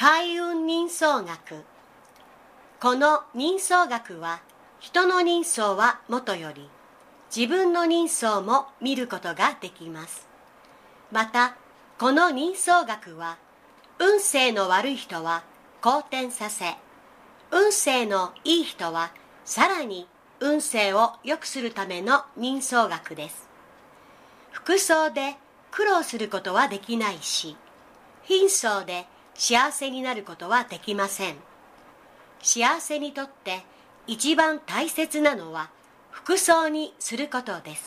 開運人相学。この人相学は、人の人相はもとより、自分の人相も見ることができます。また、この人相学は、運勢の悪い人は好転させ、運勢のいい人はさらに運勢を良くするための人相学です。服装で苦労することはできないし、貧相で幸せになることはできません。幸せにとって一番大切なのは服装にすることです。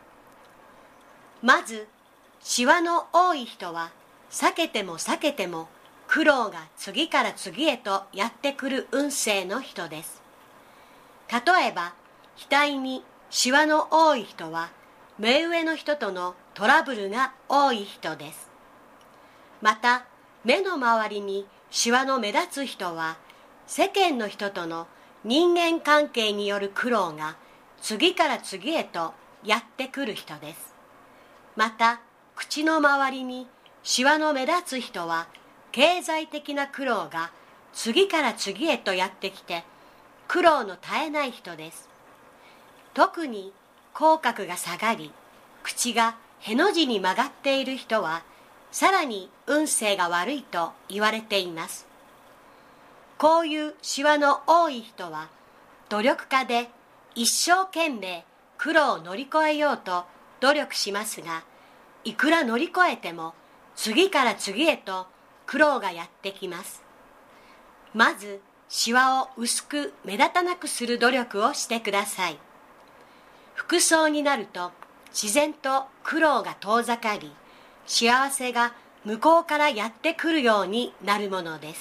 まず、シワの多い人は避けても避けても苦労が次から次へとやってくる運勢の人です。例えば、額にシワの多い人は目上の人とのトラブルが多い人です。また、目の周りにシワの目立つ人は世間の人との人間関係による苦労が次から次へとやってくる人です。また、口の周りにシワの目立つ人は経済的な苦労が次から次へとやってきて苦労の絶えない人です。特に口角が下がり、口がへの字に曲がっている人はさらに運勢が悪いと言われています。こういうシワの多い人は努力家で一生懸命苦労を乗り越えようと努力しますが、いくら乗り越えても次から次へと苦労がやってきます。まずシワを薄く目立たなくする努力をしてください。服装になると自然と苦労が遠ざかり、幸せが向こうからやってくるようになるものです。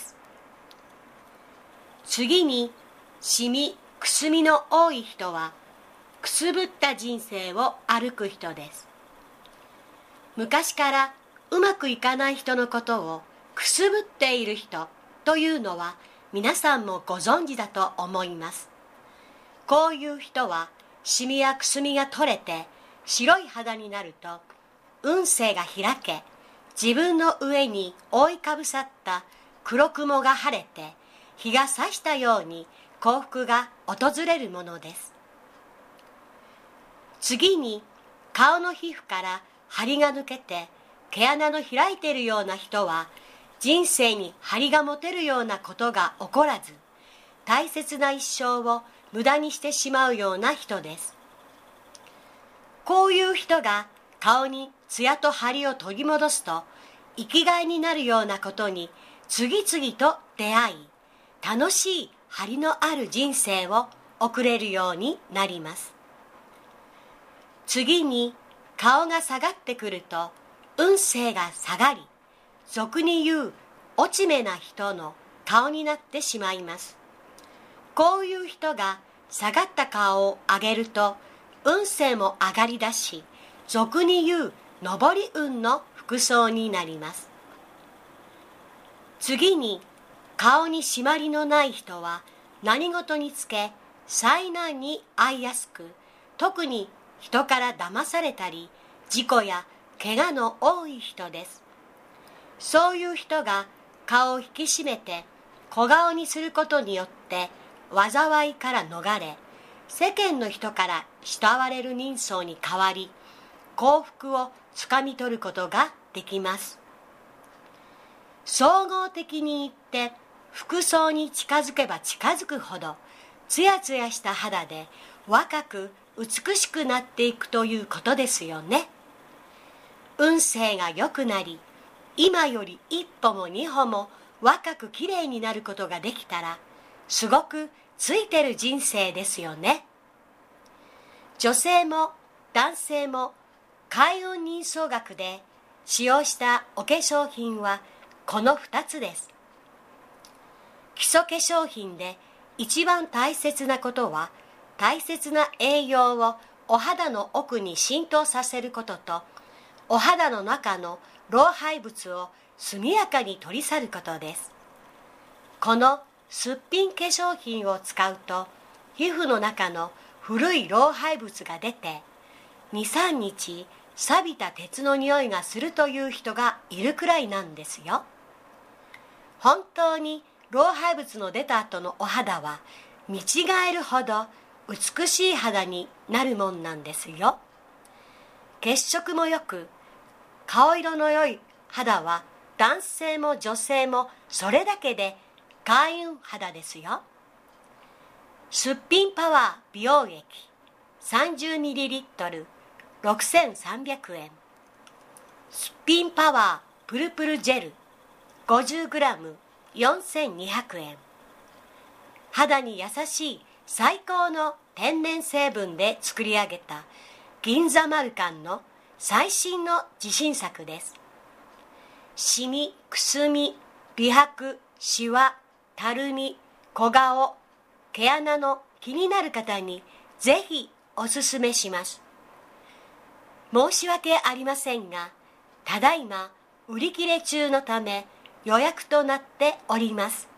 次に、シミ・くすみの多い人はくすぶった人生を歩く人です。昔からうまくいかない人のことをくすぶっている人というのは皆さんもご存知だと思います。こういう人はシミやくすみが取れて白い肌になると運勢が開け、自分の上に覆いかぶさった黒雲が晴れて日が差したように幸福が訪れるものです。次に、顔の皮膚から張りが抜けて毛穴の開いているような人は人生に張りが持てるようなことが起こらず、大切な一生を無駄にしてしまうような人です。こういう人が顔にツヤと張りを取り戻すと生きがいになるようなことに次々と出会い、楽しい張りのある人生を送れるようになります。次に、顔が下がってくると運勢が下がり、俗に言う落ち目な人の顔になってしまいます。こういう人が下がった顔を上げると運勢も上がりだし、俗に言う上り運の服装になります。次に、顔に締まりのない人は何事につけ災難に遭いやすく、特に人から騙されたり事故や怪我の多い人です。そういう人が顔を引き締めて小顔にすることによって災いから逃れ、世間の人から慕われる人相に変わり、幸福をつかみ取ることができます。総合的に言って、服装に近づけば近づくほどツヤツヤした肌で若く美しくなっていくということですよね。運勢が良くなり、今より一歩も二歩も若くきれいになることができたら、すごくついてる人生ですよね。女性も男性も開運人相学で使用したお化粧品はこの2つです。基礎化粧品で一番大切なことは、大切な栄養をお肌の奥に浸透させることと、お肌の中の老廃物を速やかに取り去ることです。このすっぴん化粧品を使うと、皮膚の中の古い老廃物が出て、2、3日錆びた鉄の匂いがするという人がいるくらいなんですよ。 本当に老廃物の出た後のお肌は見違えるほど美しい肌になるもんなんですよ。血色もよく顔色の良い肌は男性も女性もそれだけで開運肌ですよ。すっぴんパワー美容液 30ml 6300円。すっぴんパワープルプルジェル 50g 4200円。肌に優しい最高の天然成分で作り上げた銀座マルカンの最新の自信作です。シミ、くすみ、美白、シワ、たるみ、小顔、毛穴の気になる方にぜひおすすめします。申し訳ありませんが、ただいま売り切れ中のため予約となっております。